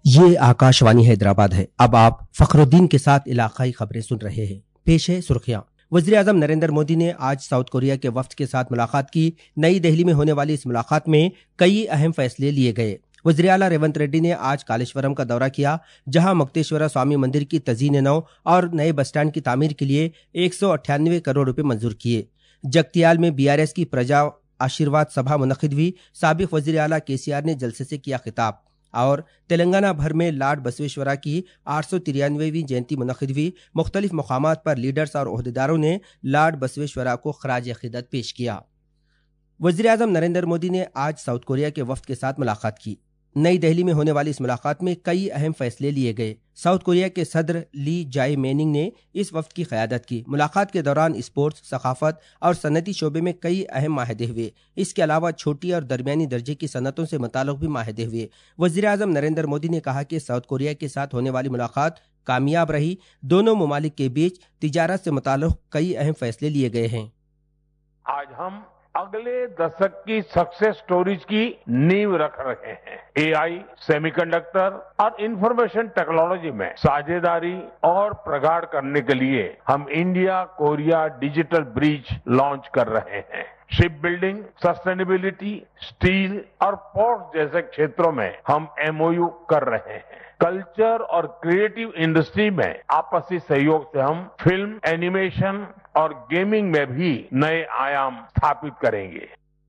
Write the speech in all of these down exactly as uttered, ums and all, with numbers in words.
یہ آکاشوانی حیدرآباد ہے۔ اب آپ فخرالدین کے ساتھ علاقائی خبریں سن رہے ہیں۔ پیش ہے سرخیاں۔ وزیر اعظم نریندر مودی نے آج ساؤتھ کوریا کے وفد کے ساتھ ملاقات کی۔ نئی دہلی میں ہونے والی اس ملاقات میں کئی اہم فیصلے لیے گئے۔ وزیر اعلیٰ ریونت ریڈی نے آج کالیشورم کا دورہ کیا، جہاں مکتیشورا سوامی مندر کی تزئین نو اور نئے بس اسٹینڈ کی تعمیر کے لیے ایک سو اٹھانوے کروڑ روپے منظور کیے۔ جگتیال میں بی آر ایس کی پرجا آشیرواد سبھا منعقد ہوئی۔ سابق وزیر اعلیٰ کے سی آر نے جلسے سے کیا خطاب۔ اور تلنگانہ بھر میں لارڈ بسویشورا کی آٹھ سو ترانوےویں جینتی منعقد ہوئی۔ مختلف مقامات پر لیڈرز اور عہدیداروں نے لارڈ بسویشورا کو خراج عقیدت پیش کیا۔ وزیر اعظم نریندر مودی نے آج ساؤتھ کوریا کے وفد کے ساتھ ملاقات کی۔ نئی دہلی میں ہونے والی اس ملاقات میں کئی اہم فیصلے لیے گئے۔ ساؤتھ کوریا کے صدر لی جائے میننگ نے اس وفد کی قیادت کی۔ ملاقات کے دوران اسپورٹس، ثقافت اور صنعتی شعبے میں کئی اہم معاہدے ہوئے۔ اس کے علاوہ چھوٹی اور درمیانی درجے کی صنعتوں سے متعلق بھی معاہدے ہوئے۔ وزیر اعظم نریندر مودی نے کہا کہ ساؤتھ کوریا کے ساتھ ہونے والی ملاقات کامیاب رہی۔ دونوں ممالک کے بیچ تجارت سے متعلق کئی اہم فیصلے لیے گئے ہیں۔ آج ہم اگلے دشک کی سکسیس سٹوریز کی نیو رکھ رہے ہیں۔ اے آئی، سیمی کنڈکٹر اور انفارمیشن ٹیکنالوجی میں ساجھیداری اور پرگاڑ کرنے کے لیے ہم India Korea digital bridge launch کر رہے ہیں۔ شپ بلڈنگ، سسٹینیبلٹی، اسٹیل اور پورٹ جیسے چھیتروں میں ہم ایم او یو کر رہے ہیں۔ کلچر اور کریٹو انڈسٹری میں آپسی سہیوگ سے ہم فلم، اینیمیشن اور گیمنگ میں بھی نئے آیام استھاپت کریں گے۔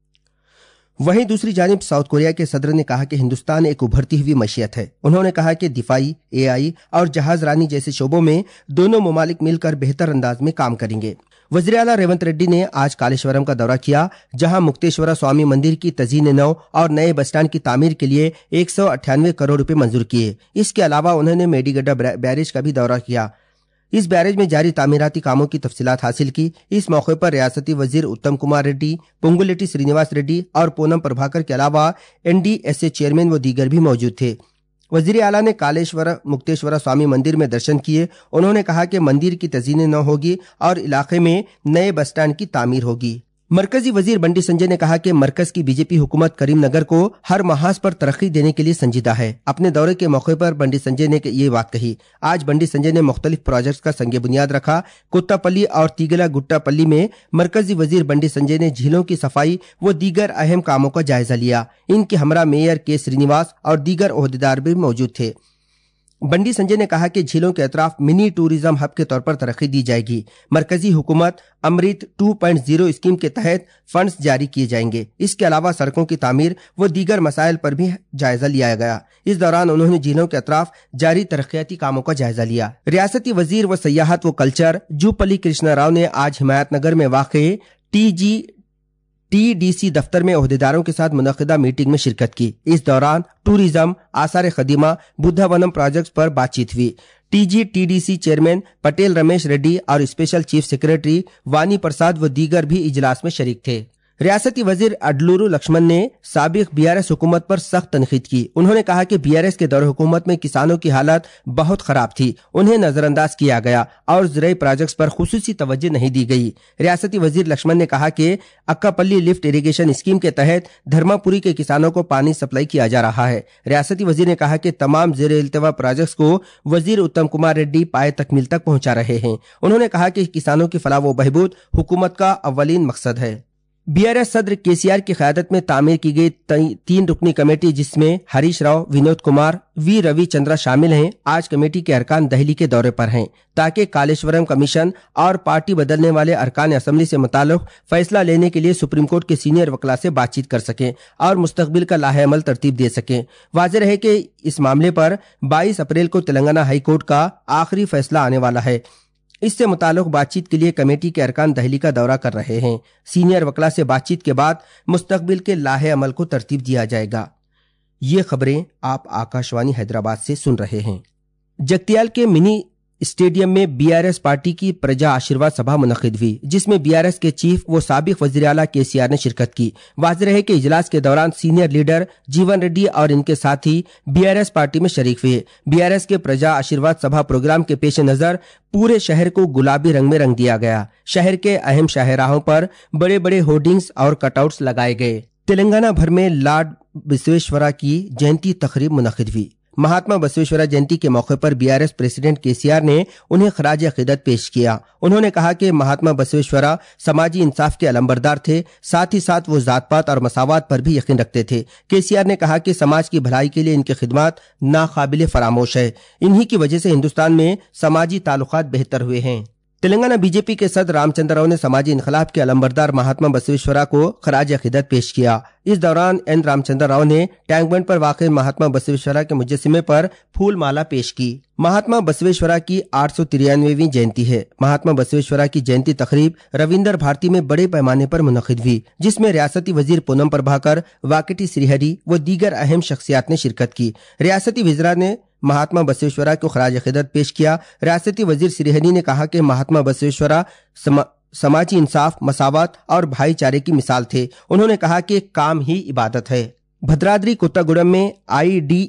وہیں دوسری جانب ساؤتھ کوریا کے صدر نے کہا کہ ہندوستان ایک ابھرتی ہوئی معیشت ہے۔ انہوں نے کہا کہ دفاعی، اے آئی اور جہاز رانی جیسے شعبوں میں دونوں ممالک مل کر بہتر انداز میں کام کریں گے۔ وزیر اعلیٰ ریونت ریڈی نے آج کالیشورم کا دورہ کیا، جہاں مکتیشورا سوامی مندر کی تزئین نو اور نئے بس اسٹینڈ کی تعمیر کے لیے ایک سو اٹھانوے کروڑ روپے منظور کیے۔ اس کے علاوہ انہوں نے میڈی گڈا بیریج کا بھی دورہ کیا۔ اس بیریج میں جاری تعمیراتی کاموں کی تفصیلات حاصل کی۔ اس موقع پر ریاستی وزیر اتم کمار ریڈی، پونگولیٹی سرینیواس ریڈی اور پونم پربھاکر کے علاوہ N D S A chairman و دیگر بھی موجود تھے۔ وزیر اعلیٰ نے کالیشور مکتیشورا سوامی مندر میں درشن کیے۔ انہوں نے کہا کہ مندر کی تزئین نو ہوگی اور علاقے میں نئے بس اسٹینڈ کی تعمیر ہوگی۔ مرکزی وزیر بنڈی سنجے نے کہا کہ مرکز کی بی جے پی حکومت کریم نگر کو ہر محاذ پر ترقی دینے کے لیے سنجیدہ ہے۔ اپنے دورے کے موقع پر بنڈی سنجے نے یہ بات کہی۔ آج بنڈی سنجے نے مختلف پروجیکٹس کا سنگ بنیاد رکھا۔ کتا پلی اور تیگلا گٹا پلی میں مرکزی وزیر بنڈی سنجے نے جھیلوں کی صفائی و دیگر اہم کاموں کا جائزہ لیا۔ ان کے ہمراہ میئر کے سرینیواس اور دیگر عہدیدار بھی موجود تھے۔ بنڈی سنجے نے کہا کہ جھیلوں کے اطراف منی ٹورزم ہب کے طور پر ترقی دی جائے گی۔ مرکزی حکومت Amrut two point zero scheme کے تحت فنڈز جاری کیے جائیں گے۔ اس کے علاوہ سڑکوں کی تعمیر و دیگر مسائل پر بھی جائزہ لیا گیا۔ اس دوران انہوں نے جھیلوں کے اطراف جاری ترقیاتی کاموں کا جائزہ لیا۔ ریاستی وزیر و سیاحت و کلچر جوپلی کرشنا راؤ نے آج ہمایت نگر میں واقع T G T D C دفتر میں عہدیداروں کے ساتھ منعقدہ میٹنگ میں شرکت کی۔ اس دوران ٹورزم، آثار قدیمہ، بدھا ونم پروجیکٹس پر بات چیت ہوئی۔ T G T D C chairman Patel Ramesh Reddy اور special chief secretary Vani Prasad و دیگر بھی اجلاس میں شریک تھے۔ ریاستی وزیر اڈلورو لکشمن نے سابق بی آر ایس حکومت پر سخت تنقید کی۔ انہوں نے کہا کہ بی آر ایس کے دور حکومت میں کسانوں کی حالت بہت خراب تھی، انہیں نظر انداز کیا گیا اور زرعی پروجیکٹس پر خصوصی توجہ نہیں دی گئی۔ ریاستی وزیر لکشمن نے کہا کہ اکا پلی لفٹ اریگیشن اسکیم کے تحت دھرما پوری کے کسانوں کو پانی سپلائی کیا جا رہا ہے۔ ریاستی وزیر نے کہا کہ تمام زیر التوا پروجیکٹس کو وزیر اتم کمار ریڈی پائے تکمیل تک پہنچا رہے ہیں۔ انہوں نے کہا کہ کسانوں کی فلاح و بہبود حکومت کا اولین مقصد ہے۔ بی آر ایس صدر کے سی آر کی قیادت میں تعمیر کی گئی تین رکنی کمیٹی، جس میں ہریش راؤ، ونود کمار، وی روی چندرا شامل ہیں، آج کمیٹی کے ارکان دہلی کے دورے پر ہیں تاکہ کالیشورم کمیشن اور پارٹی بدلنے والے ارکان اسمبلی سے متعلق فیصلہ لینے کے لیے سپریم کورٹ کے سینئر وکلاء سے بات چیت کر سکیں اور مستقبل کا لاہ عمل ترتیب دے سکیں۔ واضح رہے کہ اس معاملے پر بائیس اپریل کو تلنگانہ ہائی کورٹ کا آخری فیصلہ آنے والا ہے۔ اس سے متعلق بات چیت کے لیے کمیٹی کے ارکان دہلی کا دورہ کر رہے ہیں۔ سینئر وکلاء سے بات چیت کے بعد مستقبل کے لاہ عمل کو ترتیب دیا جائے گا۔ یہ خبریں آپ آکاشوانی حیدرآباد سے سن رہے ہیں۔ جگتیال کے منی اسٹیڈیم میں بی آر ایس پارٹی کی پرجا آشیرواد سبھا منعقد ہوئی، جس میں بی آر ایس کے چیف و سابق وزیر اعلیٰ کے سی آر نے شرکت کی۔ واضح رہے کہ اجلاس کے دوران سینئر لیڈر جیون ریڈی اور ان کے ساتھی بی آر ایس پارٹی میں شریک ہوئے۔ بی آر ایس کے پرجا آشیرواد سبھا پروگرام کے پیش نظر پورے شہر کو گلابی رنگ میں رنگ دیا گیا۔ شہر کے اہم شاہراہوں پر بڑے بڑے ہورڈنگز اور کٹ آؤٹس لگائے گئے۔ تلنگانہ بھر میں لارڈ بسویشورا کی جینتی تقریب منعقد ہوئی۔ महात्मा बसवेश्वरा जयंती के मौके पर बीआरएस प्रेसिडेंट केसीआर ने उन्हें खराज अकीदत पेश किया। उन्होंने कहा कि महात्मा बसवेश्वरा समाजी इंसाफ के अलंबरदार थे, साथ ही साथ वो जात पात और मसावात पर भी यकीन रखते थे। केसीआर ने कहा कि समाज की भलाई के लिए इनकी खिदमत नाकाबिले फरामोश है। इन्हीं की वजह से हिंदुस्तान में समाजी ताल्लुकात बेहतर हुए हैं। तेलंगाना बीजेपी के सदर रामचंद्र राव ने समाजी इनकलाब के अलंबरदार महात्मा बसवेश्वरा को खराज अकीदत पेश किया। इस दौरान एन रामचंद्र राव ने टैंक बंड पर वाक़ महात्मा बसवेश्वरा के मुजस्सिमे पर फूल माला पेश की। महात्मा बसवेश्वरा की आठ सौ तिरानवेवीं जयंती है। महात्मा बसवेश्वरा की जयंती तकरीब रविंदर भारती में बड़े पैमाने पर मुनक़िद हुई, जिसमें रियासती वजीर पूनम प्रभाकर, वाकटी श्रीहरि व दीगर अहम शख्सियात ने शिरकत की। रियासती वज़रा ने महात्मा बसवेश्वरा को खराज अकीदत पेश किया। रियासती वजीर श्रीहरि ने कहा कि महात्मा बसवेश्वरा समा, समाजी इंसाफ, मसावत और भाईचारे की मिसाल थे। उन्होंने कहा कि काम ही इबादत है। भद्राद्री कोत्तागुड़म में आई डी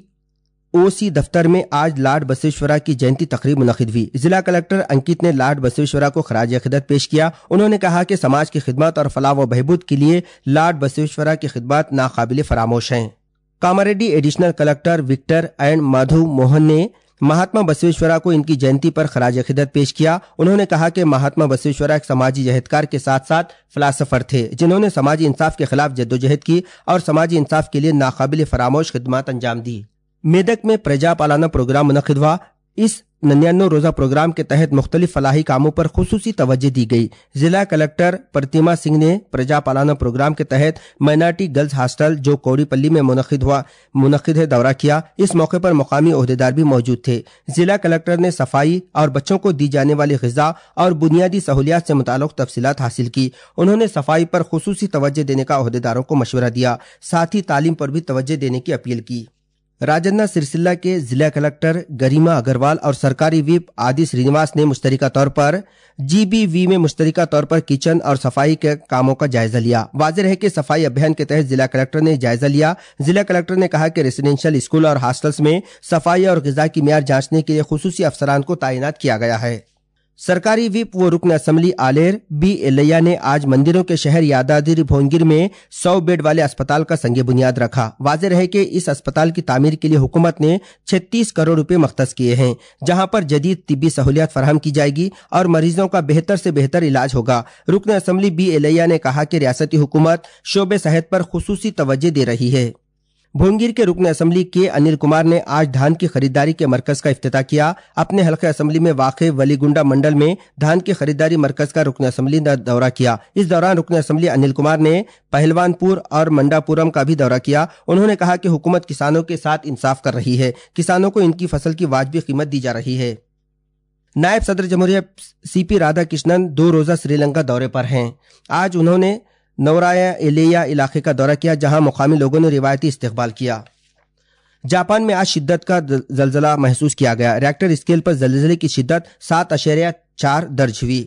ओ सी दफ्तर में आज लॉर्ड बसवेश्वरा की जयंती तकरीब मुनक़िद हुई। जिला कलेक्टर अंकित ने लॉर्ड बसवेश्वरा को खराज अकीदत पेश किया। उन्होंने कहा कि समाज की खिदमत और फलाह व बहबूद के लिए लॉर्ड बसवेश्वरा की खिदमत नाकाबिले फरामोश हैं। Kamareddy additional collector Victor and Madhu Mohan ने महात्मा बसवेश्वरा को इनकी जयंती पर खराज अकीदत पेश किया। उन्होंने कहा कि महात्मा बसवेश्वरा एक समाजी जहदकार के साथ साथ फिलासफर थे, जिन्होंने समाजी इंसाफ के खिलाफ जद्दोजहद की और समाजी इंसाफ के लिए नाकाबिले फरामोश खिदमत अंजाम दी। मेदक में प्रजा पालाना प्रोग्राम मुनक़िद हुआ। इस निन्यानवे रोजा प्रोग्राम के तहत मुख्तलिफ फलाही कामों पर खुसूसी तवज्जो दी गई। जिला कलेक्टर प्रतिमा सिंह ने प्रजा पालाना प्रोग्राम के तहत माइनॉरिटी गर्ल्स हॉस्टल जो कौड़ीपल्ली में मुनक़िद हुआ मुनक़िद है दौरा किया। इस मौके पर मुकामी ओहदेदार भी मौजूद थे। जिला कलेक्टर ने सफाई और बच्चों को दी जाने वाली ग़िज़ा और बुनियादी सहूलियात से मुताल्लिक़ तफसीलात हासिल की। उन्होंने सफाई पर खुसूसी तवज्जो देने का ओहदेदारों को मशवरा दिया। साथ ही तालीम पर भी तवज्जो देने की अपील की। राजन्ना सिरसिल्ला के जिला कलेक्टर गरिमा अग्रवाल और सरकारी व्हिप आदि श्रीनिवास ने मुश्तरिका तौर पर जीबीवी में मुश्तरिका तौर पर किचन और सफाई के कामों का जायजा लिया। वाज़ेह है कि सफाई अभियान के तहत जिला कलेक्टर ने जायजा लिया। जिला कलेक्टर ने कहा कि रेसिडेंशियल स्कूल और हॉस्टल्स में सफाई और ग़िज़ा की मियार जांचने के लिए खुसूसी अफसरान को तैनात किया गया है। सरकारी व्हिप व रुकन असम्बली आलेर बी एलैया ने आज मंदिरों के शहर यादाद्री भोंगिर में सौ बेड वाले अस्पताल का संगे बुनियाद रखा। वाज़ेह है कि इस अस्पताल की तामीर के लिए हुकूमत ने छत्तीस करोड़ रुपए मख्तस किए हैं, जहां पर जदीद तिब्बी सहूलियात फराहम की जाएगी और मरीजों का बेहतर से बेहतर इलाज होगा। रुकन असम्बली बी एलैया ने कहा कि रियासती हुकूमत शोबे सेहत पर खुसूसी तवज्जो दे रही है। भोंगिर के रुकन असम्बली के अनिल कुमार ने आज धान की खरीदारी के मरकज का इफ्तिताह किया। अपने हल्के असम्बली में वाक़े वलीगुंडा मंडल में धान की खरीदारी मरकज का रुकन असम्बली ने दौरा किया। इस दौरान रुकन असम्बली अनिल कुमार ने पहलवानपुर और मंडापुरम का भी दौरा किया। उन्होंने कहा कि हुकूमत किसानों के साथ इंसाफ कर रही है, किसानों को इनकी फसल की वाजबी कीमत दी जा रही है। नायब सदर जमहूरिया सी पी राधा कृष्णन दो रोजा श्रीलंका दौरे पर हैं। आज उन्होंने नौराया एलिया इलाके का दौरा किया, जहां मुकामी लोगों ने रिवायती इस्तकबाल किया। जापान में आज शिद्दत का जलजला महसूस किया गया। रिएक्टर स्केल पर जलजले की शिद्दत सात अशरिया चार दर्ज हुई।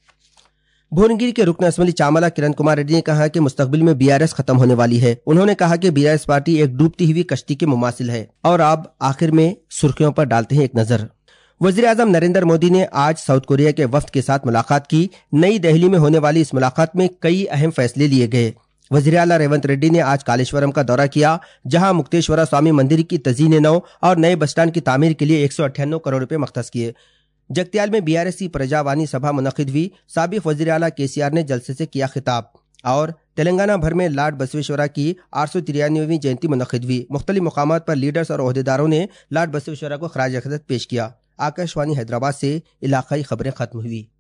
भुवनगिरी के रुकन असम्बली चामला किरण कुमार रेड्डी ने कहा कि मुस्तकबिल में बीआरएस खत्म होने वाली है। उन्होंने कहा कि बीआरएस पार्टी एक डूबती हुई कश्ती के मुमासिल है। और अब आखिर में सुर्खियों पर डालते हैं एक नजर। वज़ीर आज़म नरेंद्र मोदी ने आज साउथ कोरिया के वफ्द के साथ मुलाकात की। नई दिल्ली में होने वाली इस मुलाकात में कई अहम फैसले लिए गए। वज़ीर आला रेवंत रेड्डी ने आज कालेश्वरम का दौरा किया, जहां मुक्तेश्वरा स्वामी मंदिर की तज़ीन नौ और नए बस स्टैंड की तामीर के लिए एक सौ अट्ठानवे करोड़ रुपए मख्तस किए। जगत्याल में बीआरएस की प्रजावानी सभा मुनक़िद हुई। साबिक़ वज़ीर आला केसीआर ने जलसे से किया खिताब। और तेलंगाना भर में लॉर्ड बसवेश्वरा की आठ सौ तिरानवेवीं जयंती मुनक़िद हुई। मुख्तलिफ मकामात पर लीडर्स और ओहदेदारों ने लॉर्ड बसवेश्वरा को खराज अक़ीदत पेश किया। आकाशवाणी हैदराबाद से इलाकाई खबरें खत्म हुई।